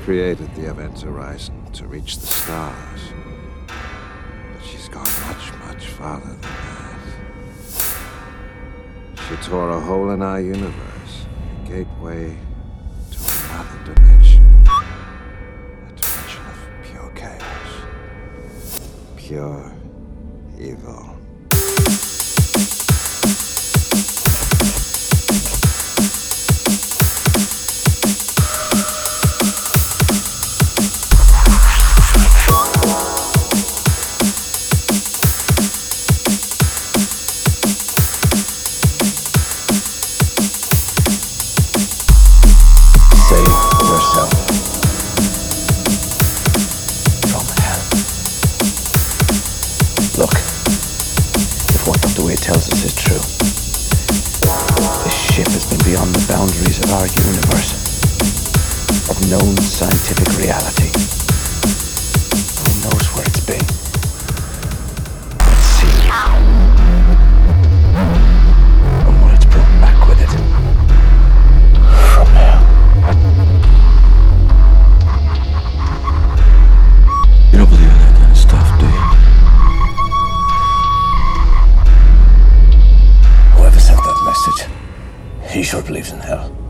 created the Event Horizon to reach the stars. But she's gone much, much farther than that. She tore a hole in our universe, a gateway to another dimension. A dimension of pure chaos. Pure evil. Look, if what Dr. Wade tells us is true, this ship has been beyond the boundaries of our universe, of known scientific reality. Who knows where it's been? Let's see. And what it's brought back with it. From hell. You don't believe in that kind of stuff, do you? He sure believes in hell.